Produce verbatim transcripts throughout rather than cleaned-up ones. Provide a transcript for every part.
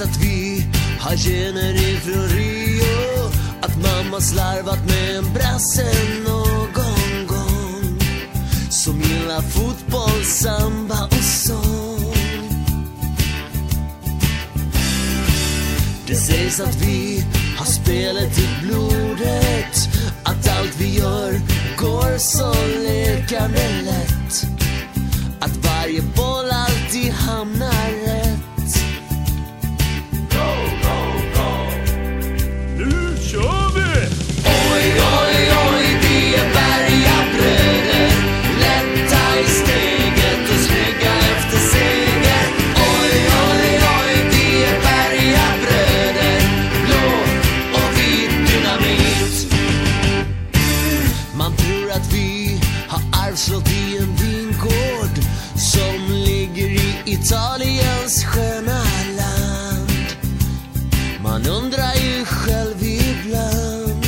sägs att vi har gener ifrån Rio, att mamma slarvat med en brasse någon gång, som gillar fotboll, samba och sång. Det sägs att vi har spelet i blodet, att allt vi gör går så lekande lätt, att varje boll alltid hamnar rätt. Go, go, go! Nu kör vi! Oj, oj, oj, vi är bergabröder, lätta i steget och snygga efter seger. Oj, oj, oj, vi är bergabröder, blå och vit dynamit. Man tror att vi har arvslott i en vingård som ligger i Italiens sköna land. Man undrar ju själv ibland.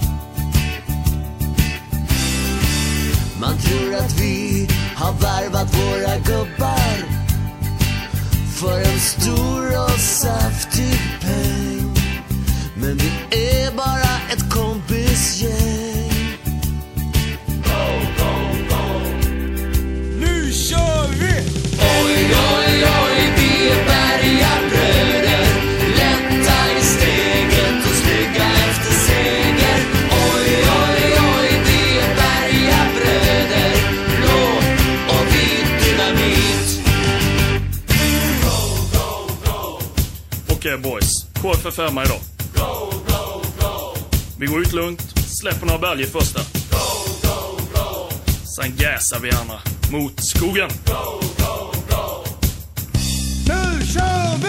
Man tror att vi har värvat våra gubbar för en stor och saftig peng, men vi är bara ett kompisgäng. Go, go, go! Nu kör vi! Oj, oj, oj, vi är bergabröder, lätta i steget och snygga efter seger. Oj, oj, oj, vi är bergabröder, blå och vit dynamit. Go, go, go! Okej okay, boys, K F fem idag. Go, go, go! Vi går ut lugnt, släpper några bälg i första. Go, go, go! Sen gasar vi andra mot skogen. Go, go, go! Nu kör vi!